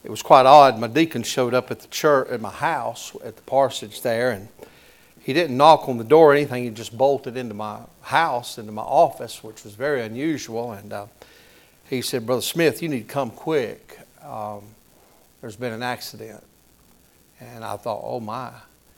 it was quite odd. My deacon showed up at the church, at my house, at the parsonage there, and he didn't knock on the door or anything. He just bolted into my house, into my office, which was very unusual. And he said, "Brother Smith, you need to come quick. There's been an accident." And I thought, oh my.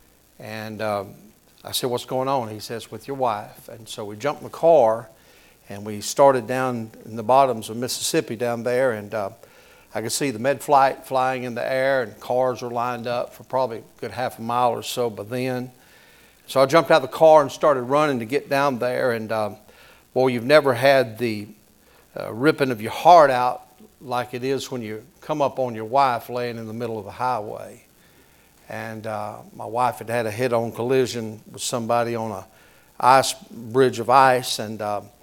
And I said, "What's going on?" He says, "With your wife." And so we jumped in the car, and we started down in the bottoms of Mississippi down there, and I could see the med flight flying in the air, and cars were lined up for probably a good half a mile or so by then. So I jumped out of the car and started running to get down there, and boy, you've never had the ripping of your heart out like it is when you come up on your wife laying in the middle of the highway. And my wife had had a head-on collision with somebody on a bridge of ice, and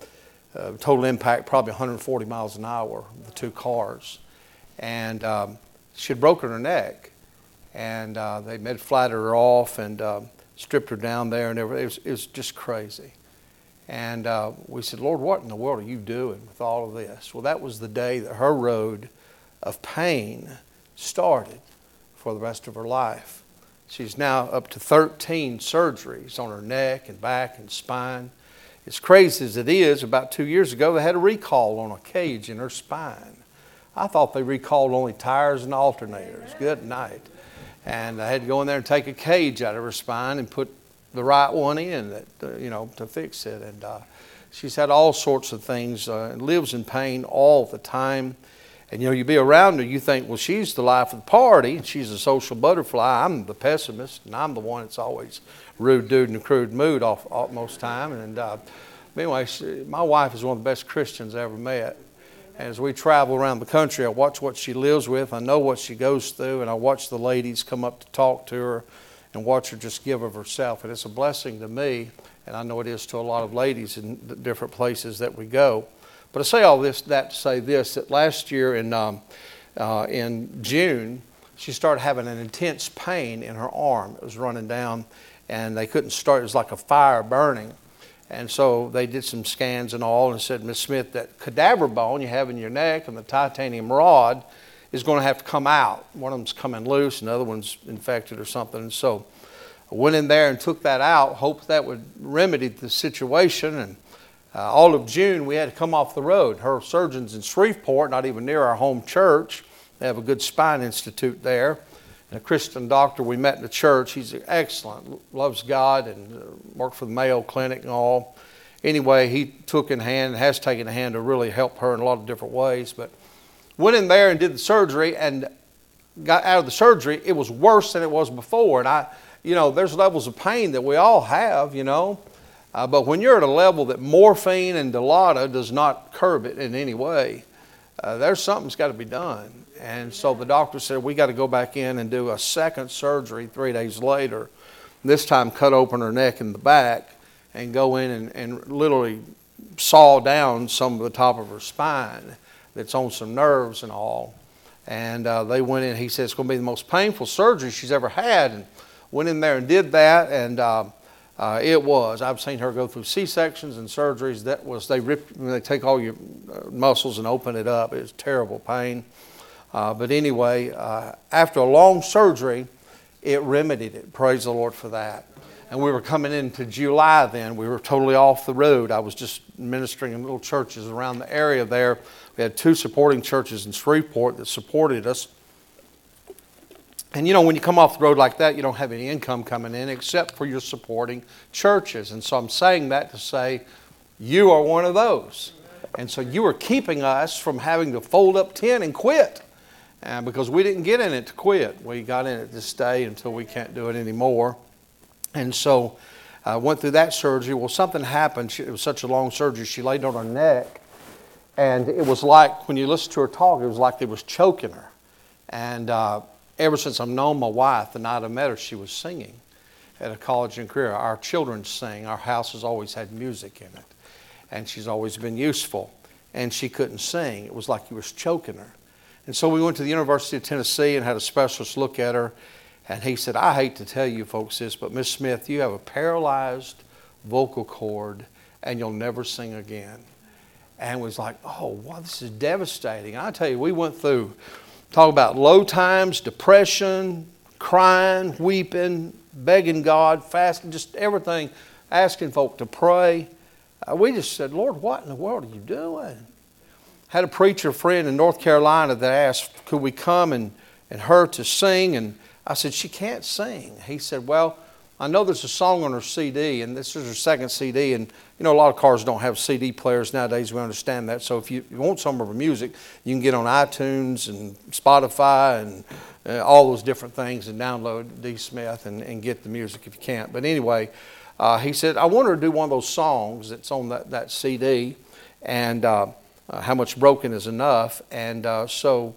total impact probably 140 miles an hour, the two cars. And she had broken her neck, and they med-flighted her off and stripped her down there, and everything. It was just crazy. And we said, "Lord, what in the world are you doing with all of this?" Well, that was the day that her road of pain started for the rest of her life. She's now up to 13 surgeries on her neck and back and spine. As crazy as it is, about 2 years ago, they had a recall on a cage in her spine. I thought they recalled only tires and alternators. Good night. And I had to go in there and take a cage out of her spine and put the right one in, to fix it. And she's had all sorts of things, and lives in pain all the time. And you be around her, you think, well, she's the life of the party, and she's a social butterfly. I'm the pessimist, and I'm the one that's always rude dude in a crude mood most time. And anyway, my wife is one of the best Christians I ever met. And as we travel around the country, I watch what she lives with. I know what she goes through, and I watch the ladies come up to talk to her and watch her just give of herself. And it's a blessing to me, and I know it is to a lot of ladies in the different places that we go. But I say all this, that to say this, that last year in June, she started having an intense pain in her arm. It was running down, and they couldn't start. It was like a fire burning. And so they did some scans and all, and said, "Miss Smith, that cadaver bone you have in your neck and the titanium rod is going to have to come out. One of them's coming loose, and the other one's infected or something." And so I went in there and took that out, hoped that would remedy the situation. And all of June, we had to come off the road. Her surgeon's in Shreveport, not even near our home church. They have a good spine institute there. And a Christian doctor we met in the church. He's excellent, loves God, and worked for the Mayo Clinic and all. Anyway, he took in hand and has taken a hand to really help her in a lot of different ways. But went in there and did the surgery, and got out of the surgery. It was worse than it was before. And there's levels of pain that we all have, but when you're at a level that morphine and Dilaudid does not curb it in any way, there's something's got to be done. And so the doctor said, we got to go back in and do a second surgery 3 days later. This time cut open her neck in the back and go in and literally saw down some of the top of her spine that's on some nerves and all. And they went in. He said, it's going to be the most painful surgery she's ever had. And went in there and did that. And it was. I've seen her go through C-sections and surgeries. They take all your muscles and open it up. It was terrible pain. But anyway, after a long surgery, it remedied it. Praise the Lord for that. And we were coming into July then. We were totally off the road. I was just ministering in little churches around the area there. We had 2 supporting churches in Shreveport that supported us. And when you come off the road like that, you don't have any income coming in except for your supporting churches. And so I'm saying that to say you are one of those. And so you are keeping us from having to fold up tent and quit. Because we didn't get in it to quit. We got in it to stay until we can't do it anymore. And so I went through that surgery. Well, something happened. It was such a long surgery. She laid on her neck. And it was like, when you listen to her talk, it was like they was choking her. And ever since I've known my wife, the night I met her, she was singing at a college and career. Our children sing. Our house has always had music in it. And she's always been useful. And she couldn't sing. It was like he was choking her. And so we went to the University of Tennessee and had a specialist look at her. And he said, I hate to tell you folks this, but Miss Smith, you have a paralyzed vocal cord and you'll never sing again. And was like, oh, wow, this is devastating. And I tell you, we went through Talk about low times, depression, crying, weeping, begging God, fasting, just everything, asking folk to pray. We just said, Lord, what in the world are you doing? Had a preacher friend in North Carolina that asked, could we come and her to sing? And I said, she can't sing. He said, well, I know there's a song on her CD, and this is her second CD, and you know a lot of cars don't have CD players nowadays. We understand that. So if you want some of her music, you can get on iTunes and Spotify and all those different things and download D. Smith and get the music if you can't. But anyway, he said, I want her to do one of those songs that's on that CD, and How Much Broken Is Enough. And I told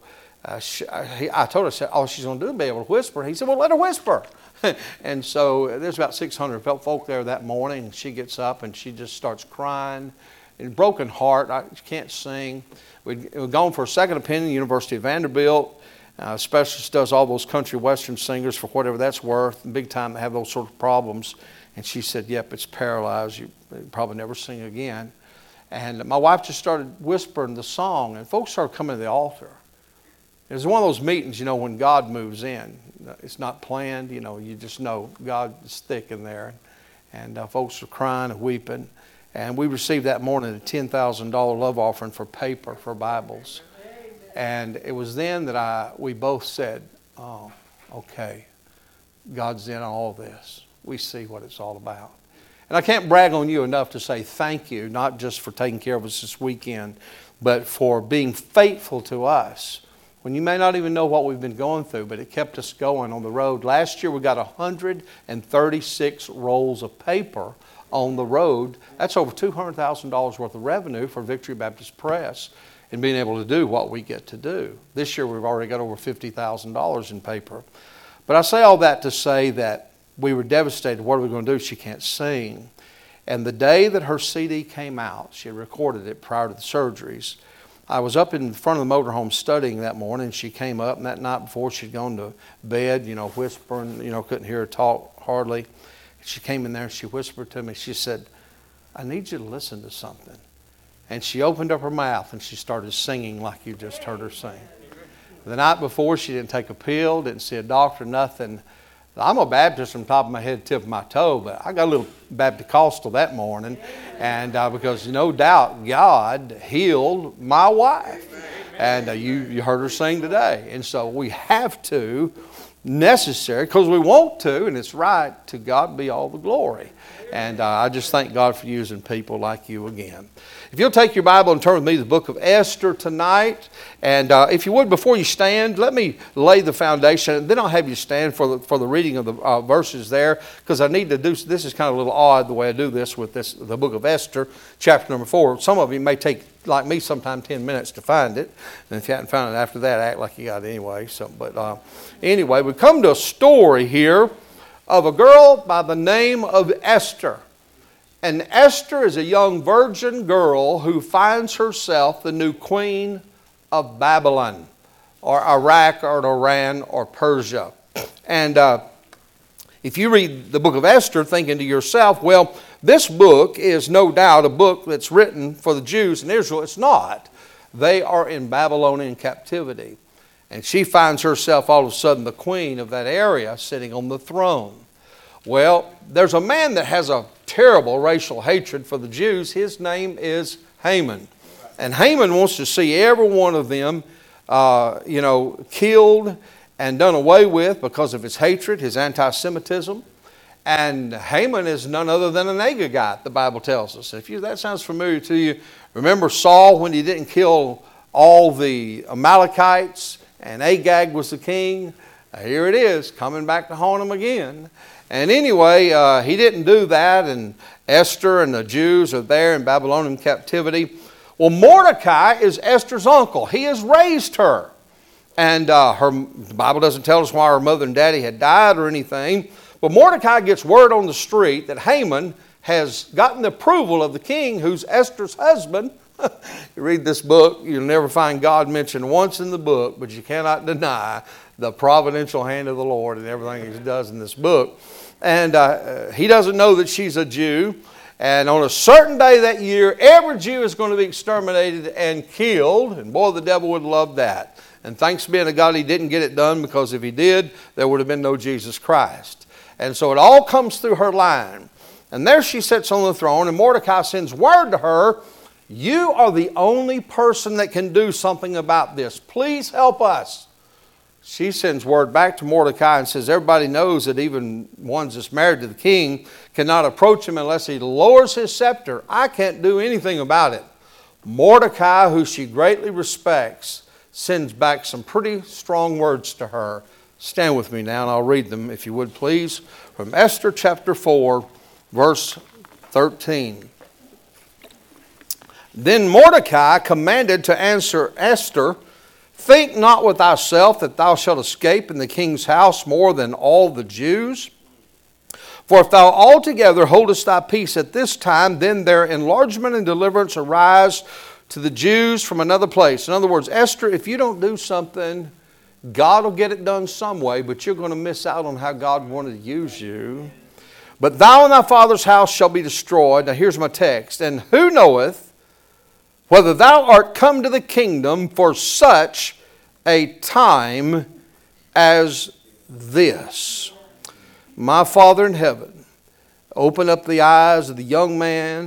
her, I said, all she's going to do is be able to whisper. He said, well, let her whisper. And so there's about 600 folk there that morning. And she gets up and she just starts crying. And broken heart. She can't sing. We'd gone for a second opinion, University of Vanderbilt. Specialist does all those country western singers for whatever that's worth. Big time to have those sort of problems. And she said, yep, it's paralyzed. You probably never sing again. And my wife just started whispering the song. And folks started coming to the altar. It was one of those meetings, you know, when God moves in. It's not planned, you know, you just know God is thick in there. And folks are crying and weeping. And we received that morning a $10,000 love offering for paper, for Bibles. And it was then that we both said, oh, okay, God's in all this. We see what it's all about. And I can't brag on you enough to say thank you, not just for taking care of us this weekend, but for being faithful to us. When you may not even know what we've been going through, but it kept us going on the road. Last year we got 136 rolls of paper on the road. That's over $200,000 worth of revenue for Victory Baptist Press and being able to do what we get to do. This year we've already got over $50,000 in paper. But I say all that to say that we were devastated. What are we going to do? She can't sing. And the day that her CD came out, she had recorded it prior to the surgeries, I was up in front of the motorhome studying that morning. She came up, and that night before she'd gone to bed, you know, whispering, you know, couldn't hear her talk hardly. She came in there and she whispered to me. She said, I need you to listen to something. And she opened up her mouth and she started singing like you just heard her sing. The night before, she didn't take a pill, didn't see a doctor, nothing. I'm a Baptist from the top of my head to the tip of my toe, but I got a little Baptist-costal that morning. And because no doubt God healed my wife. And you heard her sing today. And so we have to, necessary, because we want to, and it's right, to God be all the glory. And I just thank God for using people like you again. If you'll take your Bible and turn with me to the book of Esther tonight. And if you would, before you stand, let me lay the foundation. And then I'll have you stand for the reading of the verses there. Because I need to do, this is kind of a little odd the way I do this with the book of Esther, chapter number 4. Some of you may take, like me, sometime 10 minutes to find it. And if you haven't found it after that, act like you got it anyway. But anyway, we come to a story here of a girl by the name of Esther. And Esther is a young virgin girl who finds herself the new queen of Babylon, or Iraq, or Iran, or Persia. And if you read the book of Esther thinking to yourself, well, this book is no doubt a book that's written for the Jews in Israel. It's not. They are in Babylonian captivity. And she finds herself all of a sudden the queen of that area sitting on the throne. Well, there's a man that has a terrible racial hatred for the Jews. His name is Haman. And Haman wants to see every one of them, killed and done away with because of his hatred, his anti-Semitism. And Haman is none other than an Agagite, the Bible tells us. If that sounds familiar to you, remember Saul when he didn't kill all the Amalekites and Agag was the king? Here it is, coming back to haunt him again. And anyway, he didn't do that, and Esther and the Jews are there in Babylonian captivity. Well, Mordecai is Esther's uncle. He has raised her. And the Bible doesn't tell us why her mother and daddy had died or anything. But Mordecai gets word on the street that Haman has gotten the approval of the king, who's Esther's husband. You read this book, you'll never find God mentioned once in the book, but you cannot deny the providential hand of the Lord and everything He does in this book. And he doesn't know that she's a Jew. And on a certain day that year, every Jew is going to be exterminated and killed. And boy, the devil would love that. And thanks be to God he didn't get it done, because if he did, there would have been no Jesus Christ. And so it all comes through her line. And there she sits on the throne, and Mordecai sends word to her, you are the only person that can do something about this. Please help us. She sends word back to Mordecai and says, everybody knows that even ones that's married to the king cannot approach him unless he lowers his scepter. I can't do anything about it. Mordecai, who she greatly respects, sends back some pretty strong words to her. Stand with me now and I'll read them, if you would please. From Esther chapter 4, verse 13. Then Mordecai commanded to answer Esther, think not with thyself that thou shalt escape in the king's house more than all the Jews. For if thou altogether holdest thy peace at this time, then their enlargement and deliverance arise to the Jews from another place. In other words, Esther, if you don't do something, God will get it done some way, but you're going to miss out on how God wanted to use you. But thou and thy father's house shall be destroyed. Now here's my text. And who knoweth whether thou art come to the kingdom for such a time as this? My Father in heaven, open up the eyes of the young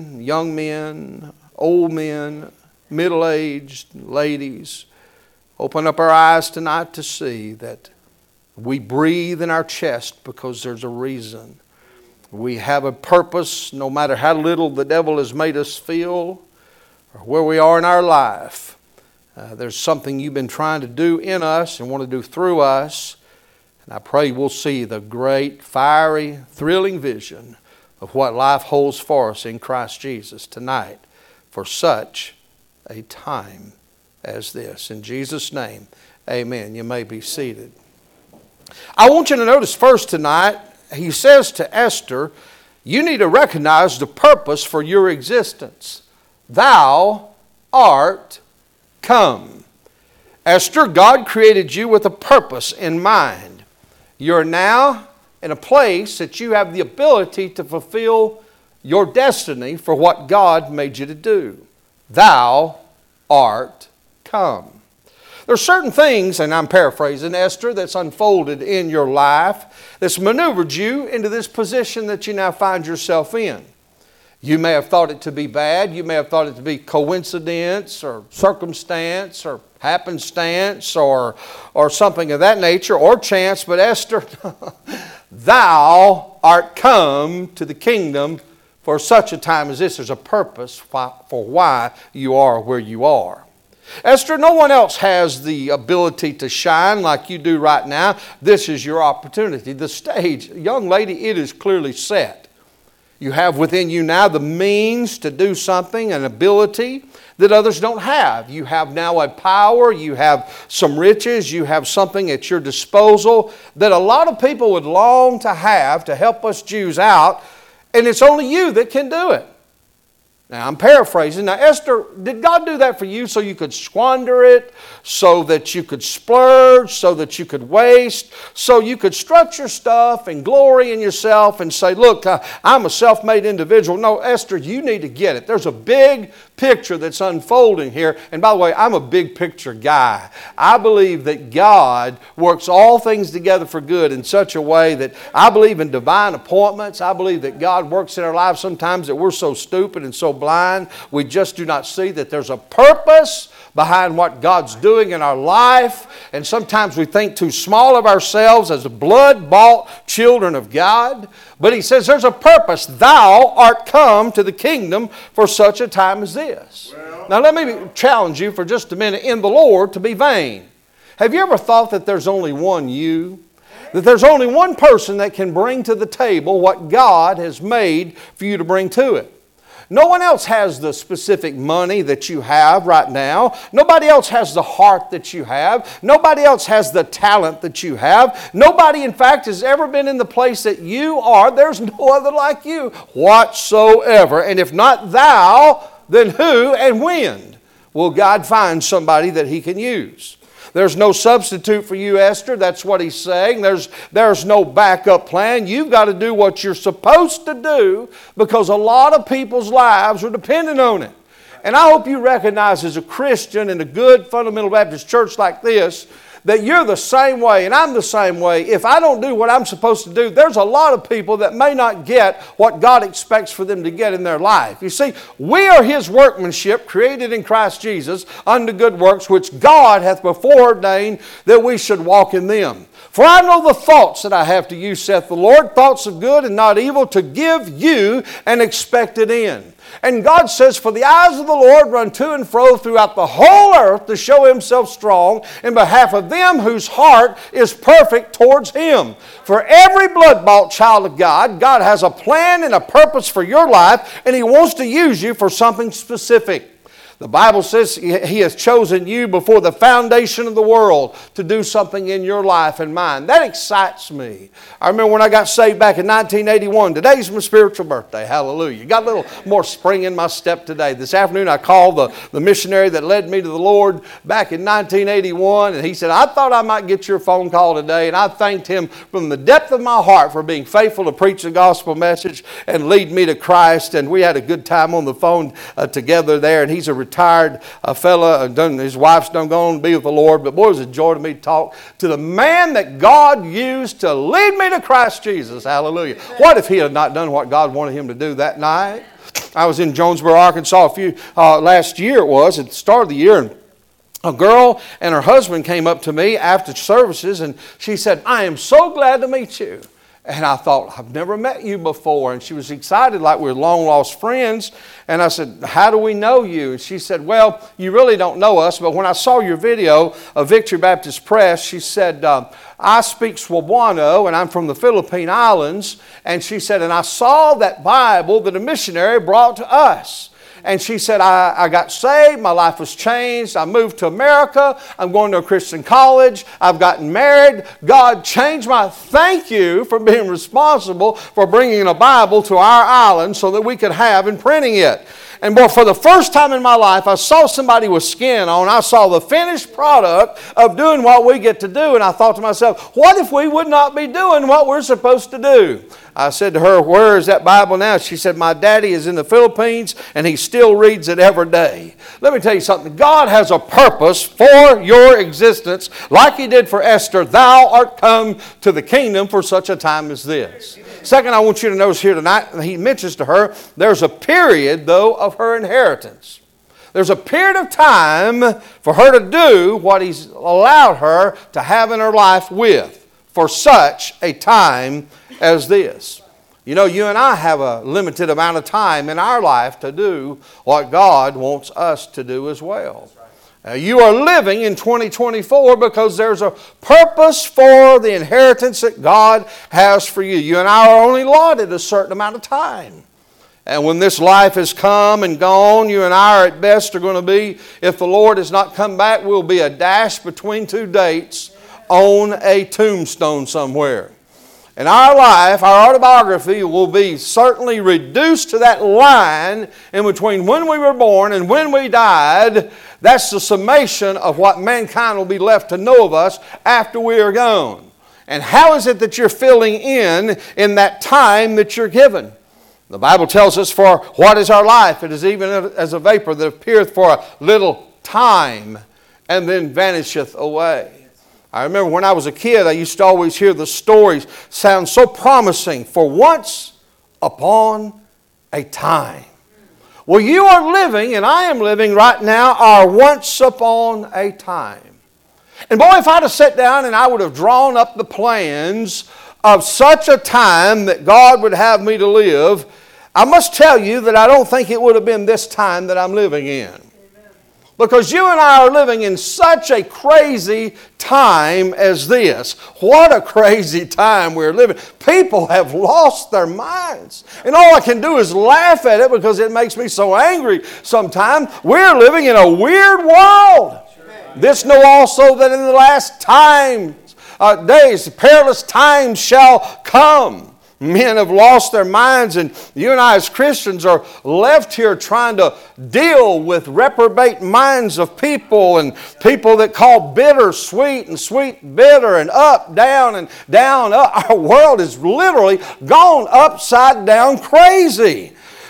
men, old men, middle-aged ladies. Open up our eyes tonight to see that we breathe in our chest because there's a reason. We have a purpose, no matter how little the devil has made us feel, or where we are in our life. There's something you've been trying to do in us and want to do through us. And I pray we'll see the great, fiery, thrilling vision of what life holds for us in Christ Jesus tonight for such a time as this. In Jesus' name, amen. You may be seated. I want you to notice first tonight, he says to Esther, you need to recognize the purpose for your existence. Thou art come. Esther, God created you with a purpose in mind. You're now in a place that you have the ability to fulfill your destiny for what God made you to do. Thou art come. There are certain things, and I'm paraphrasing Esther, that's unfolded in your life that's maneuvered you into this position that you now find yourself in. You may have thought it to be bad. You may have thought it to be coincidence or circumstance or happenstance or something of that nature or chance. But Esther, thou art come to the kingdom for such a time as this. There's a purpose for why you are where you are. Esther, no one else has the ability to shine like you do right now. This is your opportunity. The stage, young lady, it is clearly set. You have within you now the means to do something, an ability that others don't have. You have now a power, you have some riches, you have something at your disposal that a lot of people would long to have to help us Jews out, and it's only you that can do it. Now, I'm paraphrasing. Now, Esther, did God do that for you so you could squander it, so that you could splurge, so that you could waste, so you could strut your stuff and glory in yourself and say, look, I'm a self-made individual? No, Esther, you need to get it. There's a big picture that's unfolding here. And by the way, I'm a big picture guy. I believe that God works all things together for good in such a way that I believe in divine appointments. I believe that God works in our lives sometimes that we're so stupid and so blind, we just do not see that there's a purpose behind what God's doing in our life. And sometimes we think too small of ourselves as blood-bought children of God. But he says there's a purpose. Thou art come to the kingdom for such a time as this. Now let me challenge you for just a minute in the Lord to be vain. Have you ever thought that there's only one you? That there's only one person that can bring to the table what God has made for you to bring to it? No one else has the specific money that you have right now. Nobody else has the heart that you have. Nobody else has the talent that you have. Nobody, in fact, has ever been in the place that you are. There's no other like you whatsoever. And if not thou, then who and when will God find somebody that He can use? There's no substitute for you, Esther. That's what he's saying. There's no backup plan. You've got to do what you're supposed to do because a lot of people's lives are dependent on it. And I hope you recognize as a Christian in a good fundamental Baptist church like this, that you're the same way and I'm the same way. If I don't do what I'm supposed to do, there's a lot of people that may not get what God expects for them to get in their life. You see, we are His workmanship, created in Christ Jesus, unto good works, which God hath before ordained that we should walk in them. For I know the thoughts that I have to you, saith the Lord, thoughts of good and not evil, to give you an expected end. And God says, for the eyes of the Lord run to and fro throughout the whole earth to show Himself strong in behalf of them whose heart is perfect towards Him. For every blood-bought child of God, God has a plan and a purpose for your life, and He wants to use you for something specific. The Bible says He has chosen you before the foundation of the world to do something in your life and mine. That excites me. I remember when I got saved back in 1981. Today's my spiritual birthday. Hallelujah. Got a little more spring in my step today. This afternoon I called the missionary that led me to the Lord back in 1981, and he said, I thought I might get your phone call today, and I thanked him from the depth of my heart for being faithful to preach the gospel message and lead me to Christ. And we had a good time on the phone together there, and he's a retired fella, his wife's done gone to be with the Lord, but boy, it was a joy to me to talk to the man that God used to lead me to Christ Jesus. Hallelujah. What if he had not done what God wanted him to do that night? I was in Jonesboro, Arkansas last year it was, at the start of the year, and a girl and her husband came up to me after services, and she said, I am so glad to meet you. And I thought, I've never met you before. And she was excited like we were long-lost friends. And I said, how do we know you? And she said, well, you really don't know us, but when I saw your video of Victory Baptist Press, she said, I speak Cebuano, and I'm from the Philippine Islands. And she said, and I saw that Bible that a missionary brought to us. And she said, I got saved, my life was changed, I moved to America, I'm going to a Christian college, I've gotten married, God changed my... Thank you for being responsible for bringing a Bible to our island so that we could have and printing it. And boy, for the first time in my life, I saw somebody with skin on. I saw the finished product of doing what we get to do. And I thought to myself, what if we would not be doing what we're supposed to do? I said to her, where is that Bible now? She said, my daddy is in the Philippines and he still reads it every day. Let me tell you something. God has a purpose for your existence. Like He did for Esther, thou art come to the kingdom for such a time as this. Second, I want you to notice here tonight, he mentions to her, there's a period, though, of her inheritance. There's a period of time for her to do what He's allowed her to have in her life with, for such a time as this. You know, you and I have a limited amount of time in our life to do what God wants us to do as well. You are living in 2024 because there's a purpose for the inheritance that God has for you. You and I are only allotted a certain amount of time. And when this life has come and gone, you and I are at best are going to be, if the Lord has not come back, we'll be a dash between two dates on a tombstone somewhere. And our life, our autobiography, will be certainly reduced to that line in between when we were born and when we died. That's the summation of what mankind will be left to know of us after we are gone. And how is it that you're filling in that time that you're given? The Bible tells us, for what is our life? It is even as a vapor that appeareth for a little time and then vanisheth away. I remember when I was a kid, I used to always hear the stories sound so promising. For once upon a time. Well, you are living, and I am living right now, our once upon a time. And boy, if I'd have sat down and I would have drawn up the plans of such a time that God would have me to live, I must tell you that I don't think it would have been this time that I'm living in. Because you and I are living in such a crazy time as this. What a crazy time we're living. People have lost their minds. And all I can do is laugh at it because it makes me so angry sometimes. We're living in a weird world. This know also that in the last days, perilous times shall come. Men have lost their minds, and you and I as Christians are left here trying to deal with reprobate minds of people, and people that call bitter sweet and sweet bitter, and up, down, and down, up. Our world is literally gone upside down crazy.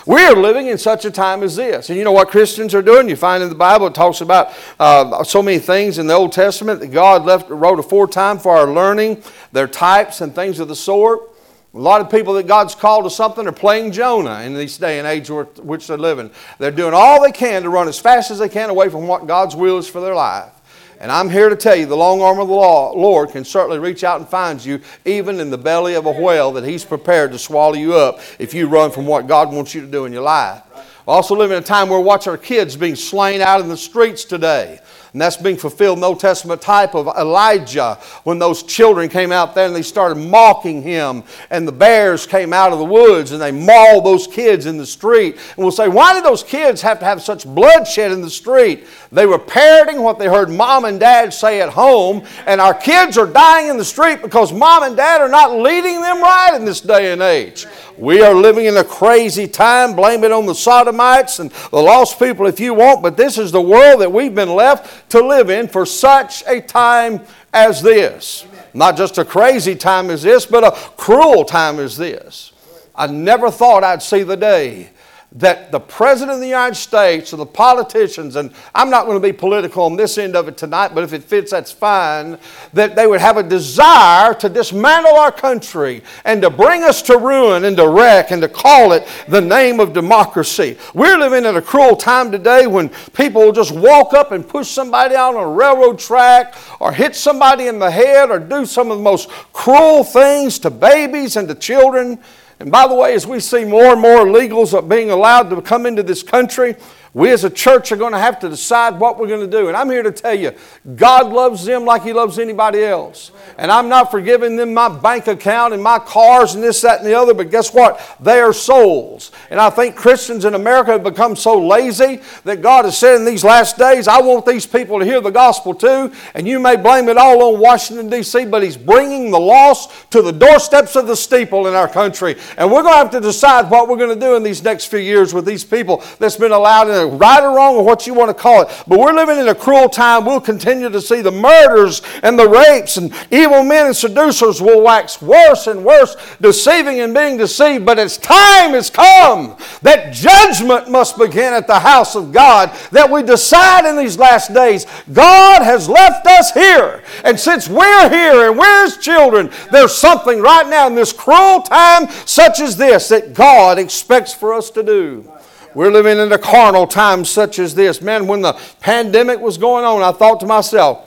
We are living in such a time as this. And you know what Christians are doing? You find in the Bible it talks about so many things in the Old Testament that God wrote aforetime for our learning. They're types and things of the sort. A lot of people that God's called to something are playing Jonah in this day and age which they're living. They're doing all they can to run as fast as they can away from what God's will is for their life. And I'm here to tell you, the long arm of the Lord can certainly reach out and find you, even in the belly of a whale, that He's prepared to swallow you up if you run from what God wants you to do in your life. We also live in a time where we watch our kids being slain out in the streets today. And that's being fulfilled in the Old Testament type of Elijah, when those children came out there and they started mocking him, and the bears came out of the woods and they mauled those kids in the street. And we'll say, why did those kids have to have such bloodshed in the street? They were parroting what they heard mom and dad say at home, and our kids are dying in the street because mom and dad are not leading them right in this day and age. We are living in a crazy time. Blame it on the sodomites and the lost people if you want, but this is the world that we've been left to live in for such a time as this. Not just a crazy time as this, but a cruel time as this. I never thought I'd see the day that the President of the United States or the politicians, and I'm not going to be political on this end of it tonight, but if it fits, that's fine, that they would have a desire to dismantle our country and to bring us to ruin and to wreck and to call it the name of democracy. We're living in a cruel time today when people will just walk up and push somebody out on a railroad track or hit somebody in the head or do some of the most cruel things to babies and to children. And by the way, as we see more and more illegals being allowed to come into this country, we as a church are going to have to decide what we're going to do. And I'm here to tell you, God loves them like He loves anybody else. And I'm not forgiving them my bank account and my cars and this, that, and the other, but guess what? They are souls. And I think Christians in America have become so lazy that God has said in these last days, I want these people to hear the gospel too. And you may blame it all on Washington, D.C., but He's bringing the lost to the doorsteps of the steeple in our country. And we're going to have to decide what we're going to do in these next few years with these people that's been allowed in right or wrong or what you want to call it. But we're living in a cruel time. We'll continue to see the murders and the rapes, and evil men and seducers will wax worse and worse, deceiving and being deceived. But its time has come that judgment must begin at the house of God, that we decide in these last days, God has left us here. And since we're here and we're His children, there's something right now in this cruel time such as this that God expects for us to do. We're living in a carnal time such as this. Man, when the pandemic was going on, I thought to myself,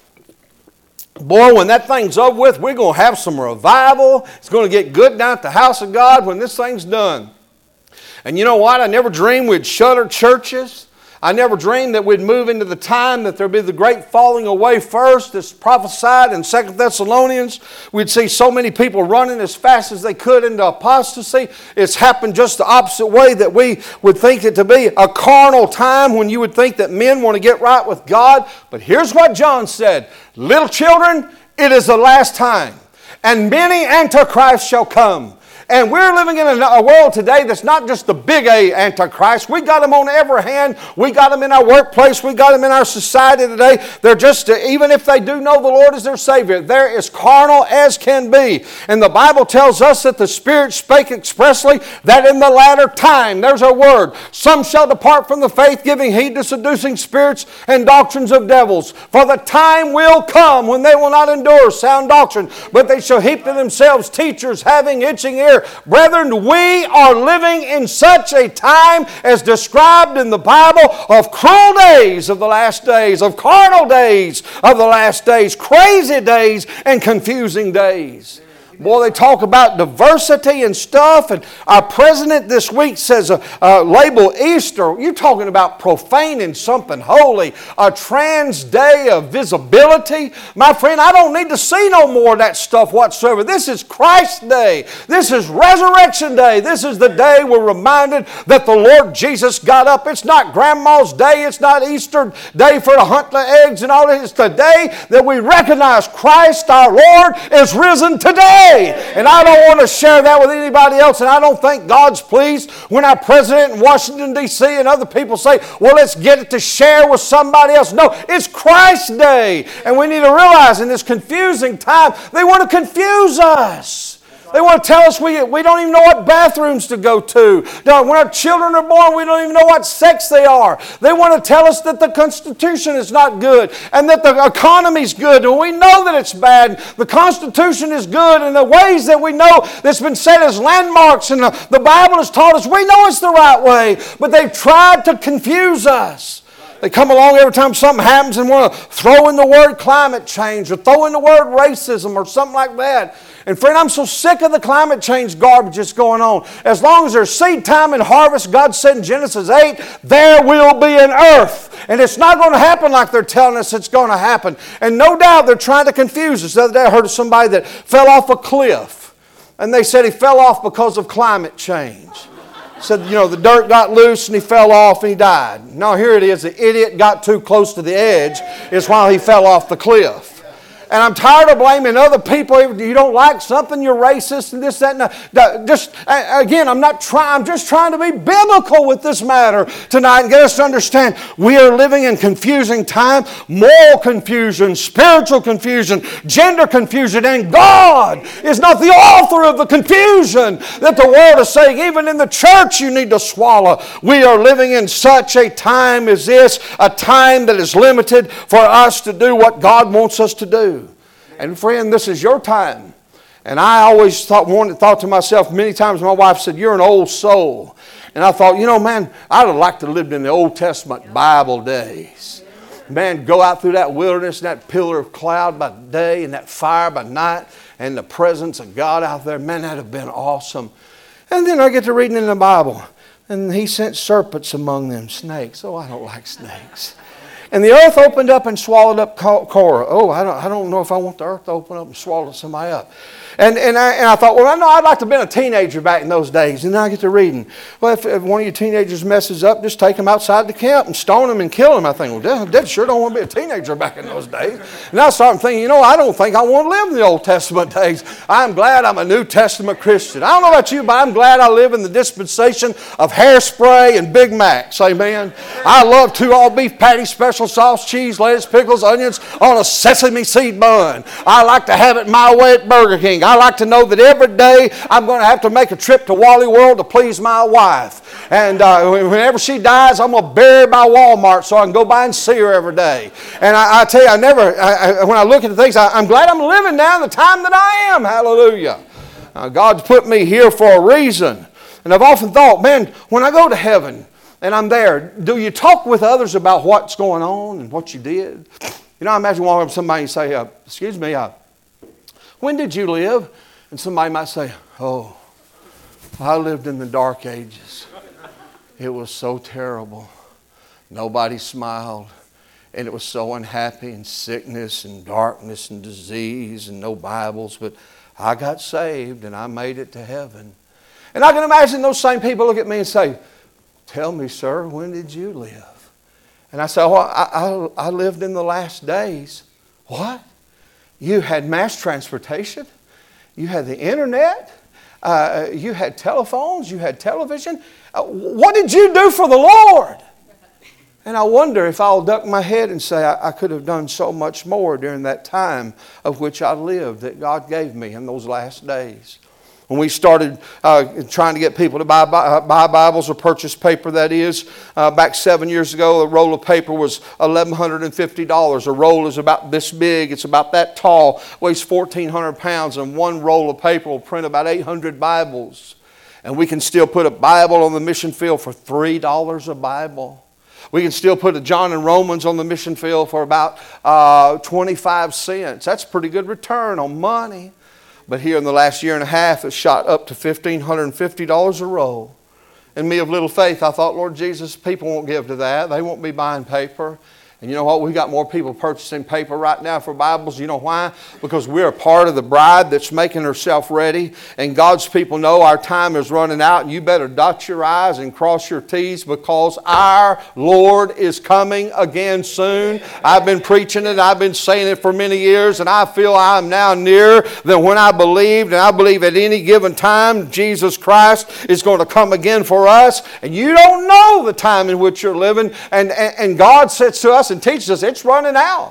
boy, when that thing's over with, we're going to have some revival. It's going to get good down at the house of God when this thing's done. And you know what? I never dreamed we'd shutter churches. I never dreamed that we'd move into the time that there'd be the great falling away first, as prophesied in 2 Thessalonians. We'd see so many people running as fast as they could into apostasy. It's happened just the opposite way that we would think it to be. A carnal time when you would think that men want to get right with God. But here's what John said, little children, it is the last time, and many antichrists shall come. And we're living in a world today that's not just the big A Antichrist. We got them on every hand. We got them in our workplace. We got them in our society today. They're just, even if they do know the Lord as their Savior, they're as carnal as can be. And the Bible tells us that the Spirit spake expressly that in the latter time, there's our word, some shall depart from the faith, giving heed to seducing spirits and doctrines of devils. For the time will come when they will not endure sound doctrine, but they shall heap to themselves teachers having itching ears. Brethren, we are living in such a time as described in the Bible of cruel days of the last days, of carnal days of the last days, crazy days and confusing days. Boy, they talk about diversity and stuff, and our president this week says label Easter. You're talking about profaning something holy, a trans day of visibility. My friend, I don't need to see no more of that stuff whatsoever. This is Christ's day. This is Resurrection Day. This is the day we're reminded that the Lord Jesus got up. It's not Grandma's day. It's not Easter day for to hunt the eggs and all that. It's the day that we recognize Christ our Lord is risen today. And I don't want to share that with anybody else. And I don't think God's pleased when our president in Washington, D.C. and other people say, well, let's get it to share with somebody else. No, it's Christ's Day. And we need to realize in this confusing time, they want to confuse us. They want to tell us we don't even know what bathrooms to go to. No, when our children are born, we don't even know what sex they are. They want to tell us that the Constitution is not good and that the economy is good, and we know that it's bad. The Constitution is good, and the ways that we know that's been set as landmarks and the Bible has taught us, we know it's the right way, but they've tried to confuse us. They come along every time something happens and want to throw in the word climate change or throw in the word racism or something like that. And friend, I'm so sick of the climate change garbage that's going on. As long as there's seed time and harvest, God said in Genesis 8, there will be an earth. And it's not going to happen like they're telling us it's going to happen. And no doubt they're trying to confuse us. The other day I heard of somebody that fell off a cliff. And they said he fell off because of climate change. Said, the dirt got loose and he fell off and he died. No, here it is. The idiot got too close to the edge is why he fell off the cliff. And I'm tired of blaming other people. If you don't like something, you're racist and this, that, and that. Again, I'm just trying to be biblical with this matter tonight and get us to understand we are living in confusing time, moral confusion, spiritual confusion, gender confusion, and God is not the author of the confusion that the world is saying. Even in the church you need to swallow. We are living in such a time as this, a time that is limited for us to do what God wants us to do. And friend, this is your time. And I always thought to myself many times, my wife said, you're an old soul. And I thought, man, I'd have liked to have lived in the Old Testament Bible days. Man, go out through that wilderness and that pillar of cloud by day and that fire by night and the presence of God out there. Man, that'd have been awesome. And then I get to reading in the Bible. And he sent serpents among them, snakes. Oh, I don't like snakes. And the earth opened up and swallowed up Korah. Oh, I don't know if I want the earth to open up and swallow somebody up. And I thought, well, I know I'd like to have been a teenager back in those days. And then I get to reading. Well, if one of you teenagers messes up, just take them outside the camp and stone them and kill them. I think, well, Dad sure don't want to be a teenager back in those days. And I started thinking, I don't think I want to live in the Old Testament days. I'm glad I'm a New Testament Christian. I don't know about you, but I'm glad I live in the dispensation of hairspray and Big Macs. Amen. I love 2 all-beef patties, special sauce, cheese, lettuce, pickles, onions on a sesame seed bun. I like to have it my way at Burger King. I like to know that every day I'm going to have to make a trip to Wally World to please my wife. And whenever she dies, I'm going to bury her by Walmart so I can go by and see her every day. And I tell you, when I look at the things, I'm glad I'm living now in the time that I am. Hallelujah. God's put me here for a reason. And I've often thought, man, when I go to heaven and I'm there, do you talk with others about what's going on and what you did? I imagine walking up to somebody and say, excuse me, when did you live? And somebody might say, oh, I lived in the dark ages. It was so terrible. Nobody smiled. And it was so unhappy and sickness and darkness and disease and no Bibles. But I got saved and I made it to heaven. And I can imagine those same people look at me and say, tell me, sir, when did you live? And I say, oh, I lived in the last days. What? You had mass transportation. You had the internet. You had telephones. You had television. What did you do for the Lord? And I wonder if I'll duck my head and say I could have done so much more during that time of which I lived that God gave me in those last days. When we started trying to get people to buy Bibles or purchase paper, that is, back 7 years ago, a roll of paper was $1,150. A roll is about this big. It's about that tall, weighs 1,400 pounds, and one roll of paper will print about 800 Bibles. And we can still put a Bible on the mission field for $3 a Bible. We can still put a John and Romans on the mission field for about 25 cents. That's a pretty good return on money. But here in the last year and a half, it's shot up to $1,550 a roll. And me of little faith, I thought, Lord Jesus, people won't give to that. They won't be buying paper. And you know what? We've got more people purchasing paper right now for Bibles. You know why? Because we're a part of the bride that's making herself ready. And God's people know our time is running out. And you better dot your I's and cross your T's because our Lord is coming again soon. I've been preaching it. I've been saying it for many years. And I feel I'm now nearer than when I believed. And I believe at any given time, Jesus Christ is going to come again for us. And you don't know the time in which you're living. And God says to us and teaches us, it's running out.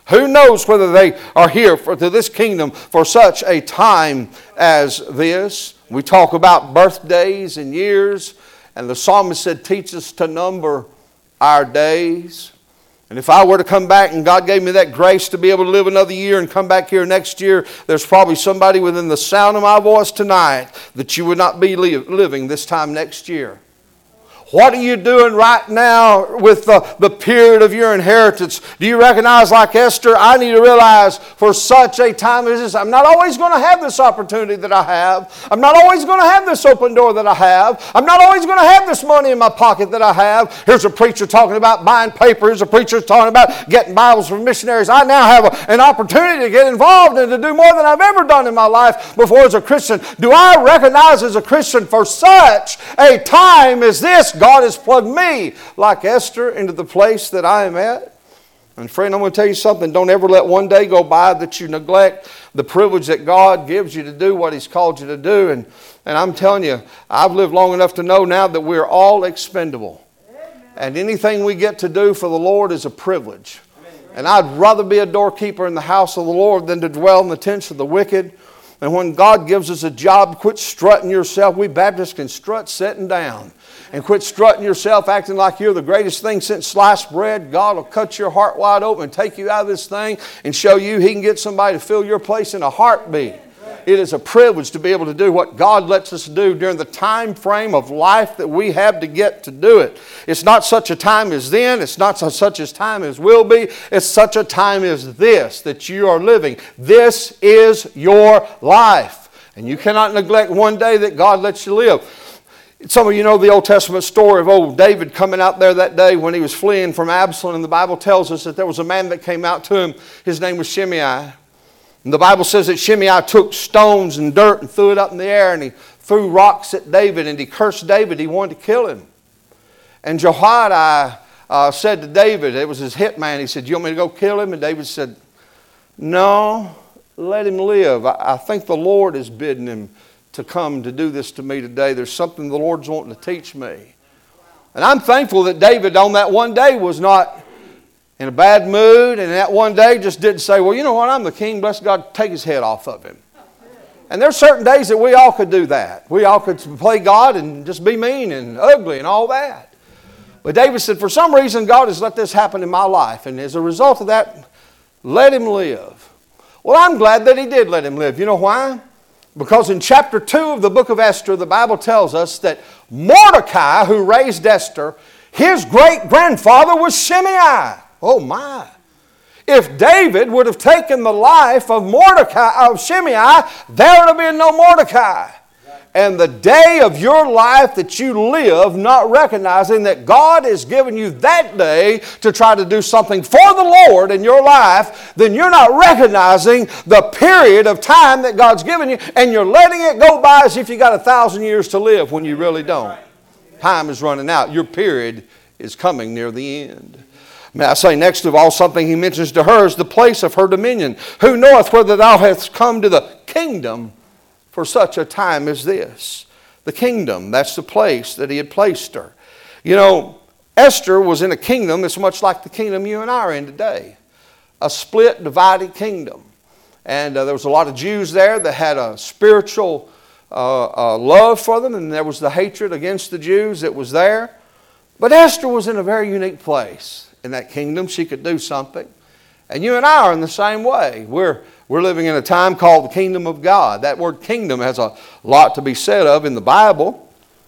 Who knows whether they are here to this kingdom for such a time as this? We talk about birthdays and years, and the psalmist said, teach us to number our days. And if I were to come back and God gave me that grace to be able to live another year and come back here next year, there's probably somebody within the sound of my voice tonight that you would not be living this time next year. What are you doing right now with the period of your inheritance? Do you recognize, like Esther, I need to realize for such a time as this, I'm not always going to have this opportunity that I have. I'm not always going to have this open door that I have. I'm not always going to have this money in my pocket that I have. Here's a preacher talking about buying paper. Here's a preacher talking about getting Bibles from missionaries. I now have an opportunity to get involved and to do more than I've ever done in my life before as a Christian. Do I recognize as a Christian for such a time as this, God has plugged me, like Esther, into the place that I am at? And friend, I'm going to tell you something. Don't ever let one day go by that you neglect the privilege that God gives you to do what He's called you to do. And I'm telling you, I've lived long enough to know now that we're all expendable. And anything we get to do for the Lord is a privilege. And I'd rather be a doorkeeper in the house of the Lord than to dwell in the tents of the wicked. And when God gives us a job, quit strutting yourself. We Baptists can strut sitting down. And quit strutting yourself, acting like you're the greatest thing since sliced bread. God will cut your heart wide open and take you out of this thing and show you He can get somebody to fill your place in a heartbeat. It is a privilege to be able to do what God lets us do during the time frame of life that we have to get to do it. It's not such a time as then. It's not such a time as will be. It's such a time as this that you are living. This is your life. And you cannot neglect one day that God lets you live. Some of you know the Old Testament story of old David coming out there that day when he was fleeing from Absalom. And the Bible tells us that there was a man that came out to him. His name was Shimei. And the Bible says that Shimei took stones and dirt and threw it up in the air. And he threw rocks at David and he cursed David. He wanted to kill him. And Jehoiada said to David, it was his hitman, he said, you want me to go kill him? And David said, no, let him live. I think the Lord is bidding him to come to do this to me today. There's something the Lord's wanting to teach me. And I'm thankful that David on that one day was not in a bad mood, and that one day just didn't say, well, you know what, I'm the king, bless God, take his head off of him. And there's certain days that we all could do that. We all could play God and just be mean and ugly and all that. But David said, for some reason, God has let this happen in my life, and as a result of that, let him live. Well, I'm glad that he did let him live. You know why? Because in chapter 2 of the book of Esther, the Bible tells us that Mordecai, who raised Esther, his great-grandfather was Shimei. Oh my. If David would have taken the life of Shimei, there would have been no Mordecai. And the day of your life that you live not recognizing that God has given you that day to try to do something for the Lord in your life, then you're not recognizing the period of time that God's given you, and you're letting it go by as if you got 1,000 years to live when you really don't. Time is running out. Your period is coming near the end. May I say next of all, something he mentions to her is the place of her dominion. Who knoweth whether thou hast come to the kingdom for such a time as this? The kingdom, that's the place that he had placed her. You know, Esther was in a kingdom that's much like the kingdom you and I are in today. A split, divided kingdom. And there was a lot of Jews there that had a spiritual love for them, and there was the hatred against the Jews that was there. But Esther was in a very unique place in that kingdom. She could do something. And you and I are in the same way. We're living in a time called the kingdom of God. That word kingdom has a lot to be said of in the Bible.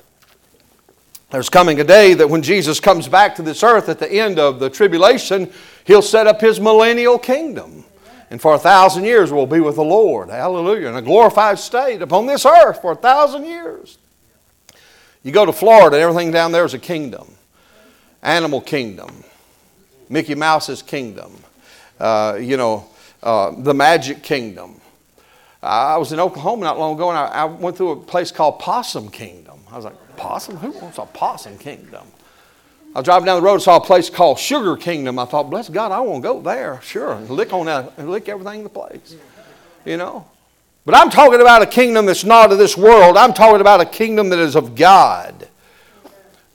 There's coming a day that when Jesus comes back to this earth at the end of the tribulation, He'll set up His millennial kingdom. And for 1,000 years we'll be with the Lord. Hallelujah. In a glorified state upon this earth for 1,000 years. You go to Florida, everything down there is a kingdom. Animal kingdom. Mickey Mouse's kingdom. The Magic Kingdom. I was in Oklahoma not long ago, and I went through a place called Possum Kingdom. I was like, possum? Who wants a possum kingdom? I was driving down the road and saw a place called Sugar Kingdom. I thought, bless God, I want to go there. Sure, and lick on that and lick everything in the place. You know? But I'm talking about a kingdom that's not of this world. I'm talking about a kingdom that is of God.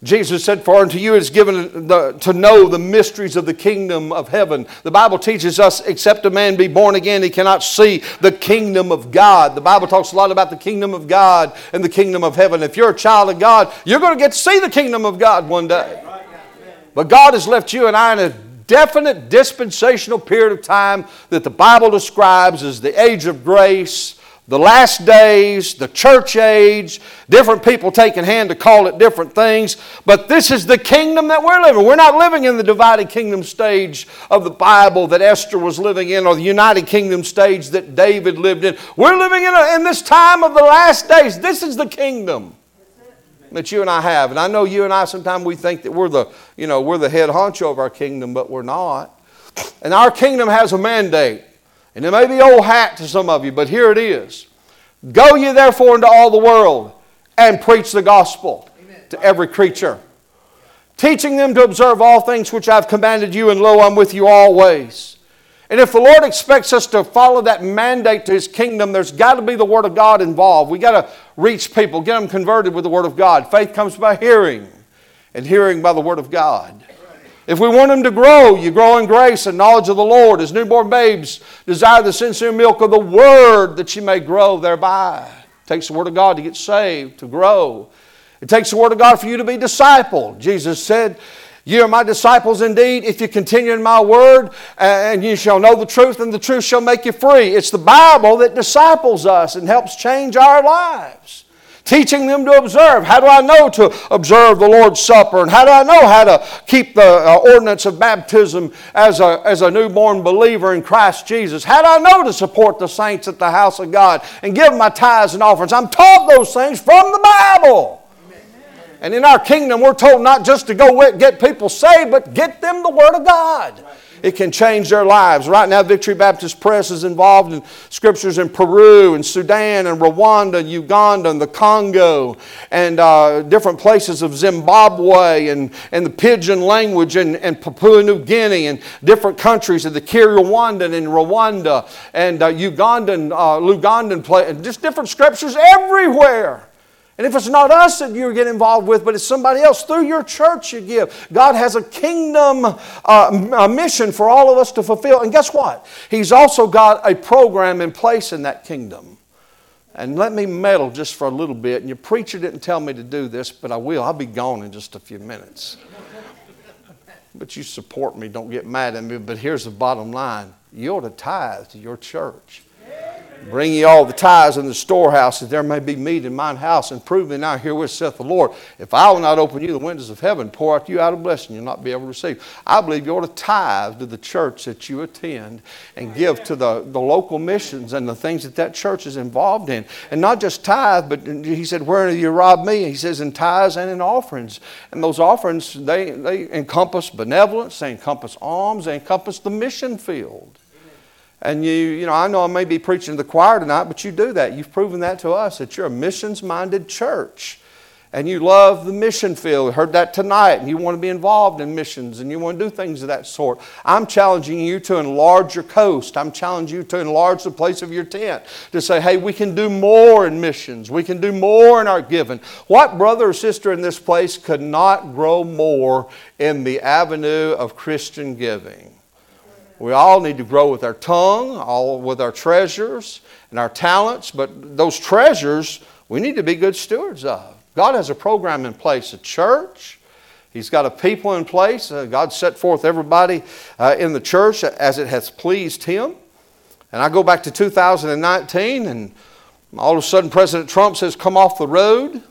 Jesus said, for unto you is given to know the mysteries of the kingdom of heaven. The Bible teaches us, except a man be born again, he cannot see the kingdom of God. The Bible talks a lot about the kingdom of God and the kingdom of heaven. If you're a child of God, you're going to get to see the kingdom of God one day. But God has left you and I in a definite dispensational period of time that the Bible describes as the age of grace, the last days, the church age. Different people take in hand to call it different things. But this is the kingdom that we're living. We're not living in the divided kingdom stage of the Bible that Esther was living in, or the united kingdom stage that David lived in. We're living in this time of the last days. This is the kingdom that you and I have. And I know you and I, sometimes we think that we're the head honcho of our kingdom, but we're not. And our kingdom has a mandate. And it may be old hat to some of you, but here it is. Go ye therefore into all the world and preach the gospel to every creature, teaching them to observe all things which I've commanded you, and lo, I'm with you always. And if the Lord expects us to follow that mandate to His kingdom, there's got to be the Word of God involved. We've got to reach people, get them converted with the Word of God. Faith comes by hearing, and hearing by the Word of God. If we want them to grow, you grow in grace and knowledge of the Lord. As newborn babes desire the sincere milk of the Word, that you may grow thereby. It takes the Word of God to get saved, to grow. It takes the Word of God for you to be discipled. Jesus said, "You are my disciples indeed, if you continue in my Word, and you shall know the truth, and the truth shall make you free." It's the Bible that disciples us and helps change our lives. Teaching them to observe. How do I know to observe the Lord's Supper? And how do I know how to keep the ordinance of baptism as a newborn believer in Christ Jesus? How do I know to support the saints at the house of God and give my tithes and offerings? I'm taught those things from the Bible. Amen. And in our kingdom, we're told not just to go get people saved, but get them the Word of God. Right. It can change their lives. Right now, Victory Baptist Press is involved in scriptures in Peru and Sudan and Rwanda and Uganda and the Congo and different places of Zimbabwe and the Pidgin language and Papua New Guinea and different countries of the Kinyarwanda and Rwanda and Lugandan, just different scriptures everywhere. And if it's not us that you get involved with, but it's somebody else, through your church you give. God has a kingdom a mission for all of us to fulfill. And guess what? He's also got a program in place in that kingdom. And let me meddle just for a little bit. And your preacher didn't tell me to do this, but I will. I'll be gone in just a few minutes. But you support me. Don't get mad at me. But here's the bottom line. You ought to tithe to your church. Bring ye all the tithes in the storehouse, that there may be meat in mine house, and prove me now herewith, saith the Lord. If I will not open you the windows of heaven, pour out you out a blessing, you'll not be able to receive. I believe you ought to tithe to the church that you attend and give to the local missions and the things that church is involved in. And not just tithe, but he said, wherein you rob me? He says, in tithes and in offerings. And those offerings, they encompass benevolence, they encompass alms, they encompass the mission field. And I know I may be preaching to the choir tonight, but you do that. You've proven that to us, that you're a missions-minded church. And you love the mission field. We heard that tonight. And you want to be involved in missions, and you want to do things of that sort. I'm challenging you to enlarge your coast. I'm challenging you to enlarge the place of your tent. To say, hey, we can do more in missions. We can do more in our giving. What brother or sister in this place could not grow more in the avenue of Christian giving? We all need to grow with our tongue, all with our treasures and our talents, but those treasures we need to be good stewards of. God has a program in place, a church. He's got a people in place. God set forth everybody in the church as it has pleased Him. And I go back to 2019, and all of a sudden President Trump says, come off the road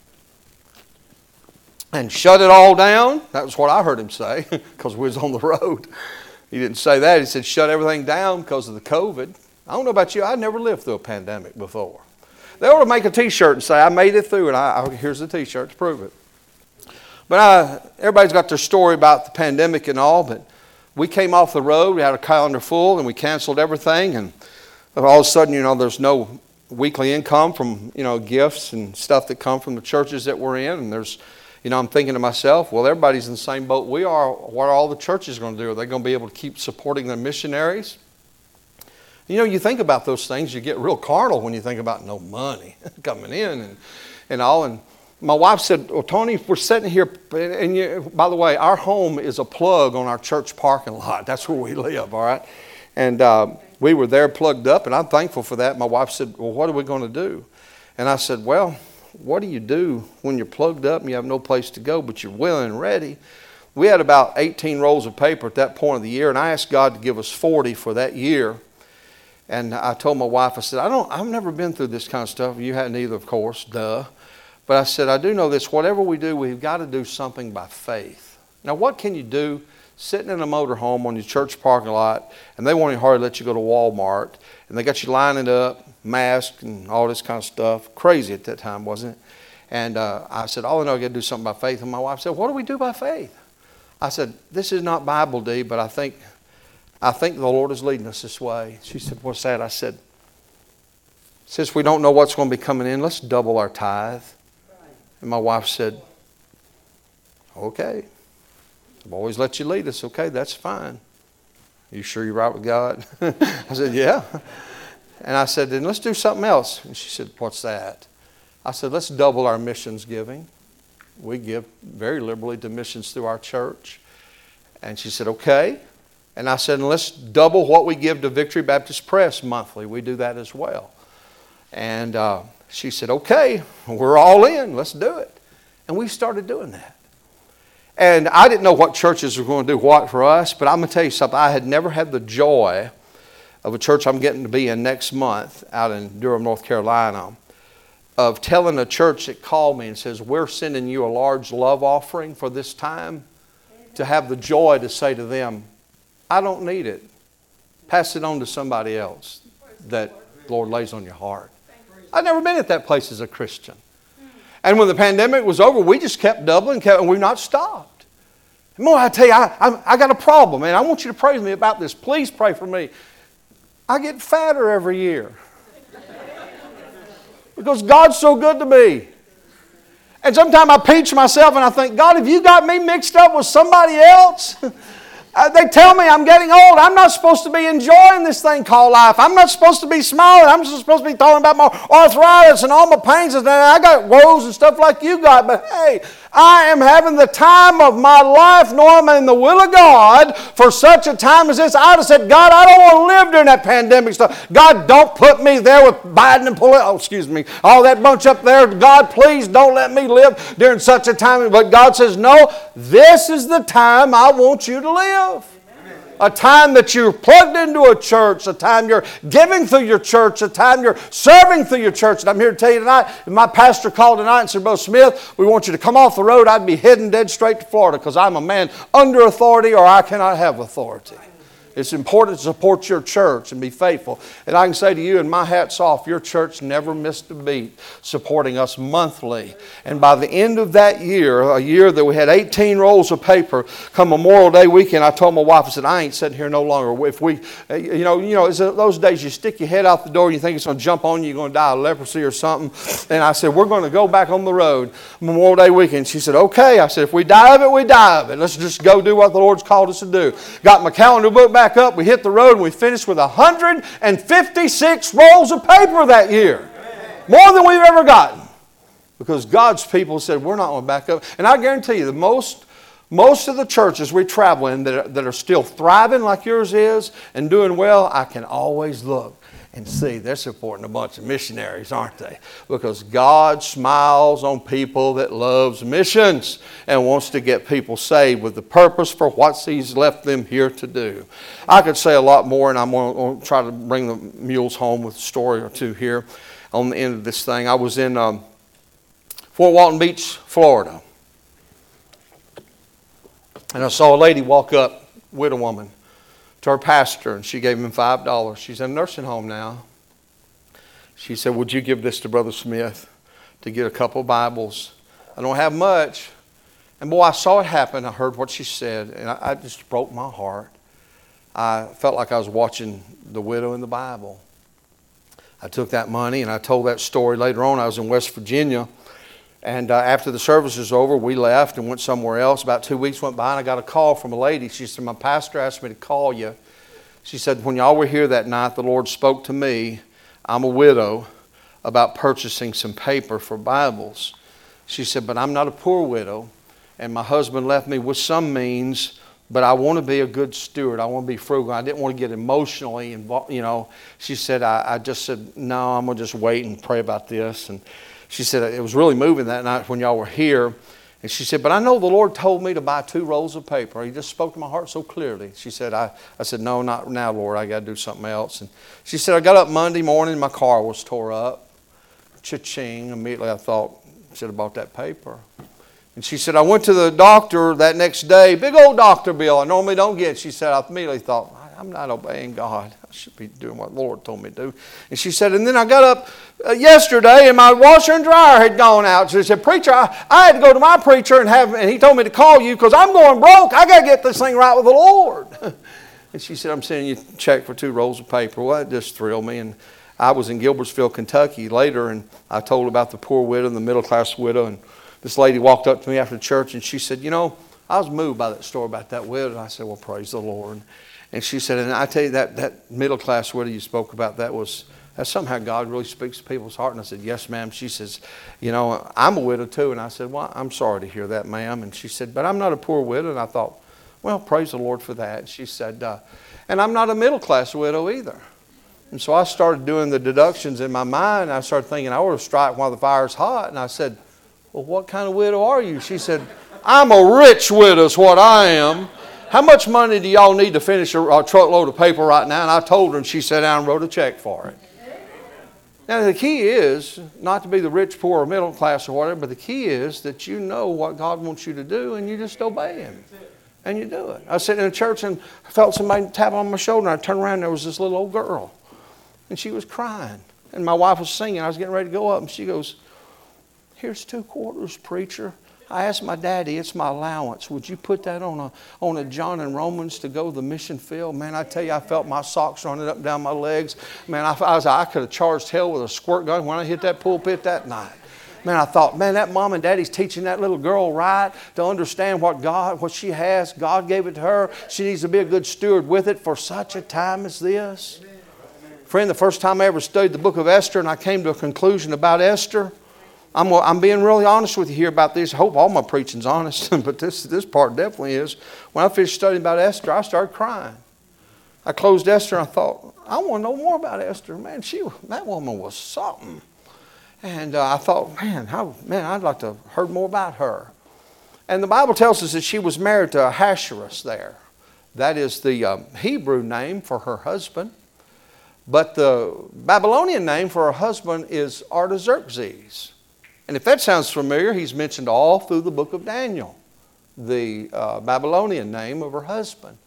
and shut it all down. That was what I heard him say, because we was on the road. He didn't say that. He said, shut everything down because of the COVID. I don't know about you. I never lived through a pandemic before. They ought to make a T-shirt and say, I made it through, and here's the T-shirt to prove it. But everybody's got their story about the pandemic and all, but we came off the road. We had a calendar full, and we canceled everything. And all of a sudden, there's no weekly income from, gifts and stuff that come from the churches that we're in. And there's I'm thinking to myself, well, everybody's in the same boat we are. What are all the churches going to do? Are they going to be able to keep supporting their missionaries? You think about those things, you get real carnal when you think about no money coming in and all. And my wife said, well, Tony, if we're sitting here, and by the way, our home is a plug on our church parking lot. That's where we live, all right? And we were there plugged up, and I'm thankful for that. My wife said, well, what are we going to do? And I said, well, what do you do when you're plugged up and you have no place to go, but you're willing and ready? We had about 18 rolls of paper at that point of the year, and I asked God to give us 40 for that year. And I told my wife, I said, I've never been through this kind of stuff. You hadn't either, of course, duh. But I said, I do know this. Whatever we do, we've got to do something by faith. Now, what can you do sitting in a motorhome on your church parking lot, and they won't even hardly let you go to Walmart, and they got you lining up, masked and all this kind of stuff. Crazy at that time, wasn't it? And I said, all I know, I got to do something by faith. And my wife said, what do we do by faith? I said, this is not Bible, Dee, but I think the Lord is leading us this way. She said, what's that? I said, since we don't know what's going to be coming in, let's double our tithe. And my wife said, okay. I've always let you lead us. Okay, that's fine. Are you sure you're right with God? I said, yeah. And I said, then let's do something else. And she said, what's that? I said, let's double our missions giving. We give very liberally to missions through our church. And she said, okay. And I said, and let's double what we give to Victory Baptist Press monthly. We do that as well. And she said, okay, we're all in. Let's do it. And we started doing that. And I didn't know what churches were going to do what for us, but I'm going to tell you something. I had never had the joy of a church I'm getting to be in next month out in Durham, North Carolina, of telling a church that called me and says, we're sending you a large love offering for this time, to have the joy to say to them, I don't need it. Pass it on to somebody else that the Lord lays on your heart. I'd never been at that place as a Christian. And when the pandemic was over, we just kept doubling, and we've not stopped. And boy, I tell you, I got a problem, and I want you to pray with me about this. Please pray for me. I get fatter every year. Because God's so good to me. And sometimes I pinch myself and I think, God, have you got me mixed up with somebody else? They tell me I'm getting old. I'm not supposed to be enjoying this thing called life. I'm not supposed to be smiling. I'm just supposed to be talking about my arthritis and all my pains. And I got woes and stuff like you got. But hey, I am having the time of my life, Norma, in the will of God for such a time as this. I would have said, God, I don't want to live during that pandemic stuff. God, don't put me there with Biden and all that bunch up there. God, please don't let me live during such a time. But God says, no, this is the time I want you to live. A time that you're plugged into a church, a time you're giving through your church, a time you're serving through your church. And I'm here to tell you tonight, if my pastor called tonight and said, Brother Smith, we want you to come off the road, I'd be heading dead straight to Florida because I'm a man under authority or I cannot have authority. It's important to support your church and be faithful. And I can say to you, and my hat's off, your church never missed a beat supporting us monthly. And by the end of that year, a year that we had 18 rolls of paper, come Memorial Day weekend, I told my wife, I said, I ain't sitting here no longer. If we, it's those days you stick your head out the door and you think it's going to jump on you, you're going to die of leprosy or something. And I said, we're going to go back on the road Memorial Day weekend. She said, okay. I said, if we die of it, we die of it. Let's just go do what the Lord's called us to do. Got my calendar book back up, we hit the road, and we finished with 156 rolls of paper that year. More than we've ever gotten. Because God's people said, we're not going to back up. And I guarantee you, the most of the churches we travel in that are still thriving like yours is and doing well, I can always look and see they're supporting a bunch of missionaries, aren't they? Because God smiles on people that loves missions and wants to get people saved with the purpose for what He's left them here to do. I could say a lot more, and I'm going to try to bring the mules home with a story or two here on the end of this thing. I was in Fort Walton Beach, Florida, and I saw a lady walk up, widow woman, to her pastor, and she gave him $5. She's in a nursing home now. She said, would you give this to Brother Smith to get a couple Bibles? I don't have much. And boy, I saw it happen. I heard what she said, and I just broke my heart. I felt like I was watching the widow in the Bible. I took that money, and I told that story later on. I was in West Virginia, and after the service was over, we left and went somewhere else. About 2 weeks went by, and I got a call from a lady. She said, my pastor asked me to call you. She said, when y'all were here that night, the Lord spoke to me, I'm a widow, about purchasing some paper for Bibles. She said, but I'm not a poor widow, and my husband left me with some means, but I want to be a good steward. I want to be frugal. I didn't want to get emotionally involved. She said, I just said, no, I'm going to just wait and pray about this. And she said, it was really moving that night when y'all were here. And she said, but I know the Lord told me to buy 2 rolls of paper. He just spoke to my heart so clearly. She said, I said, no, not now, Lord. I got to do something else. And she said, I got up Monday morning, my car was tore up. Cha-ching. Immediately I thought, I should have bought that paper. And she said, I went to the doctor that next day, big old doctor bill I normally don't get. She said, I immediately thought, I'm not obeying God. I should be doing what the Lord told me to do. And she said, and then I got up yesterday and my washer and dryer had gone out. She said, preacher, I had to go to my preacher and he told me to call you because I'm going broke. I got to get this thing right with the Lord. And she said, I'm sending you a check for 2 rolls of paper. Well, that just thrilled me. And I was in Gilbertsville, Kentucky later, and I told about the poor widow and the middle-class widow. And this lady walked up to me after church and she said, I was moved by that story about that widow. And I said, well, praise the Lord. And she said, and I tell you that middle-class widow you spoke about, that's somehow God really speaks to people's heart. And I said, yes, ma'am. She says, I'm a widow too. And I said, well, I'm sorry to hear that, ma'am. And she said, but I'm not a poor widow. And I thought, well, praise the Lord for that. And she said, and I'm not a middle-class widow either. And so I started doing the deductions in my mind. I started thinking, I ought to strike while the fire's hot. And I said, well, what kind of widow are you? She said, I'm a rich widow is what I am. How much money do y'all need to finish a truckload of paper right now? And I told her, and she sat down and wrote a check for it. Now, the key is not to be the rich, poor, or middle class or whatever, but the key is that you know what God wants you to do and you just obey Him. And you do it. I was sitting in a church and I felt somebody tap on my shoulder, and I turned around and there was this little old girl. And she was crying. And my wife was singing. I was getting ready to go up, and she goes, here's 2 quarters, preacher. I asked my daddy, it's my allowance. Would you put that on a John and Romans to go to the mission field? Man, I tell you, I felt my socks running up and down my legs. Man, I could have charged hell with a squirt gun when I hit that pulpit that night. Man, I thought, man, that mom and daddy's teaching that little girl right to understand what she has. God gave it to her. She needs to be a good steward with it for such a time as this. Friend, the first time I ever studied the book of Esther and I came to a conclusion about Esther, I'm being really honest with you here about this. I hope all my preaching's honest, but this part definitely is. When I finished studying about Esther, I started crying. I closed Esther and I thought, I want to know more about Esther. Man, that woman was something. And I thought, man, I'd like to have heard more about her. And the Bible tells us that she was married to Ahasuerus there. That is the Hebrew name for her husband. But the Babylonian name for her husband is Artaxerxes. And if that sounds familiar, he's mentioned all through the book of Daniel, the Babylonian name of her husband.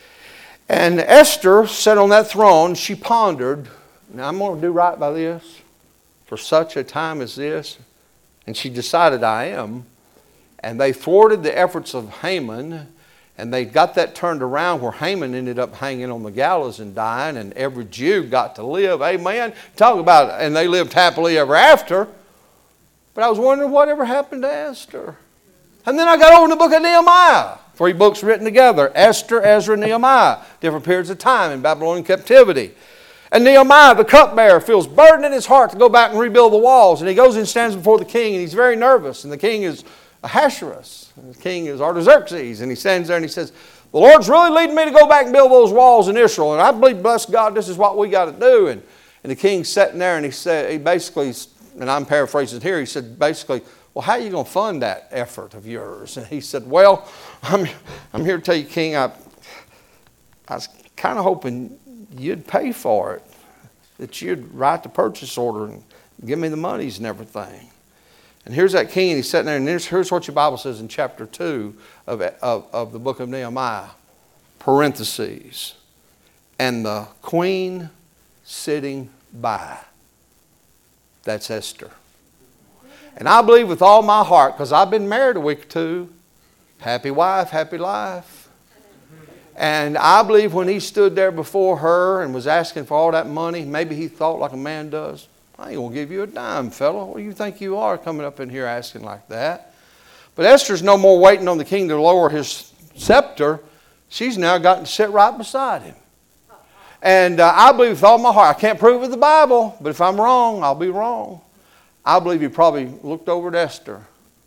And Esther sat on that throne. She pondered, now I'm going to do right by this for such a time as this. And she decided, I am. And they thwarted the efforts of Haman. And they got that turned around where Haman ended up hanging on the gallows and dying. And every Jew got to live. Amen. Talk about it. And they lived happily ever after. But I was wondering whatever happened to Esther. And then I got over in the book of Nehemiah. 3 books written together. Esther, Ezra, Nehemiah. Different periods of time in Babylonian captivity. And Nehemiah, the cupbearer, feels burdened in his heart to go back and rebuild the walls. And he goes and stands before the king, and he's very nervous. And the king is Ahasuerus. And the king is Artaxerxes. And he stands there and he says, the Lord's really leading me to go back and build those walls in Israel. And I believe, bless God, this is what we got to do. And the king's sitting there and he basically, and I'm paraphrasing here, he said basically, well, how are you going to fund that effort of yours? And he said, well, I'm here to tell you, King, I was kind of hoping you'd pay for it, that you'd write the purchase order and give me the monies and everything. And here's that king, and he's sitting there, and here's what your Bible says in chapter 2 of the book of Nehemiah. Parentheses. And the queen sitting by. That's Esther. And I believe with all my heart, because I've been married a week or 2, happy wife, happy life. And I believe when he stood there before her and was asking for all that money, maybe he thought like a man does, I ain't going to give you a dime, fella. What do you think you are coming up in here asking like that? But Esther's no more waiting on the king to lower his scepter. She's now gotten to sit right beside him. And I believe with all my heart, I can't prove it with the Bible, but if I'm wrong, I'll be wrong. I believe he probably looked over at Esther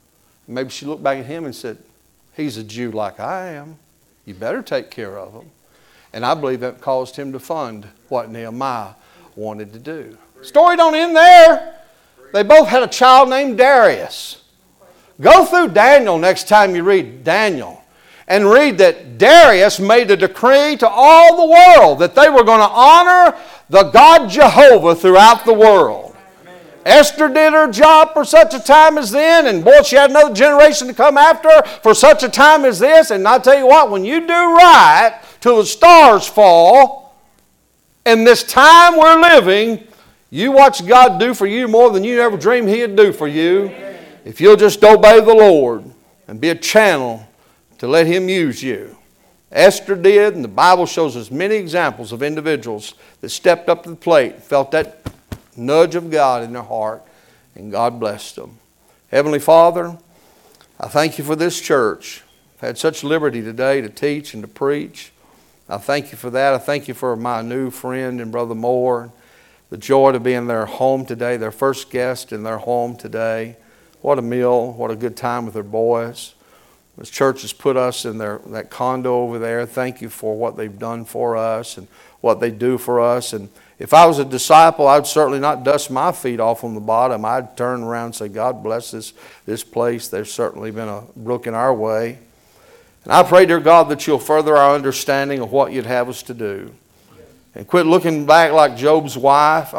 Maybe she looked back at him and said, he's a Jew like I am. You better take care of him. And I believe that caused him to fund what Nehemiah wanted to do. Story don't end there. They both had a child named Darius. Go through Daniel next time you read Daniel and read that Darius made a decree to all the world that they were going to honor the God Jehovah throughout the world. Esther did her job for such a time as then, and boy, she had another generation to come after her for such a time as this. And I'll tell you what, when you do right till the stars fall, in this time we're living, you watch God do for you more than you ever dreamed He'd do for you. If you'll just obey the Lord and be a channel to let Him use you. Esther did, and the Bible shows us many examples of individuals that stepped up to the plate, felt that nudge of God in their heart, and God blessed them. Heavenly Father, I thank you for this church. I've had such liberty today to teach and to preach. I thank you for that. I thank you for my new friend and Brother Moore. The joy to be in their home today, their first guest in their home today. What a meal, what a good time with their boys. This church has put us in that condo over there. Thank you for what they've done for us and what they do for us. And if I was a disciple, I'd certainly not dust my feet off on the bottom. I'd turn around and say, God bless this place. There's certainly been a brook in our way. And I pray, dear God, that you'll further our understanding of what you'd have us to do. And quit looking back like Job's wife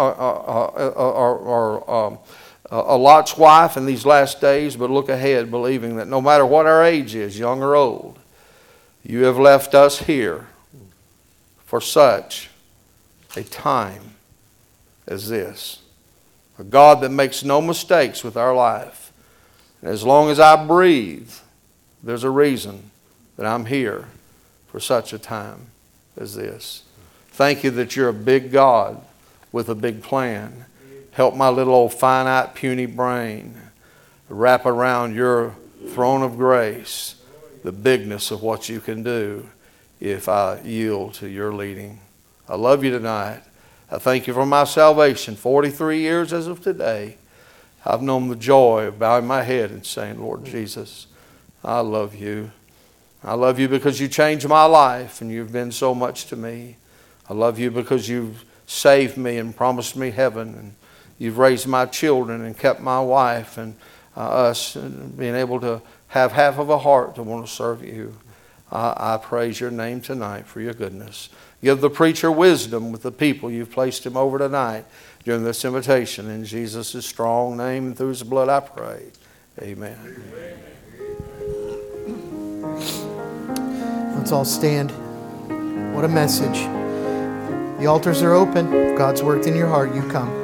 or Lot's wife in these last days, but look ahead believing that no matter what our age is, young or old, you have left us here for such a time as this. A God that makes no mistakes with our life. And as long as I breathe, there's a reason that I'm here for such a time as this. Thank you that you're a big God with a big plan. Help my little old finite, puny brain wrap around your throne of grace the bigness of what you can do if I yield to your leading. I love you tonight. I thank you for my salvation. 43 years as of today, I've known the joy of bowing my head and saying, Lord Jesus, I love you. I love you because you changed my life and you've been so much to me. I love you because you've saved me and promised me heaven, and you've raised my children and kept my wife and us and being able to have half of a heart to want to serve you. I praise your name tonight for your goodness. Give the preacher wisdom with the people you've placed him over tonight during this invitation. In Jesus' strong name and through his blood I pray. Amen. Let's all stand. What a message. The altars are open. If God's worked in your heart, you come.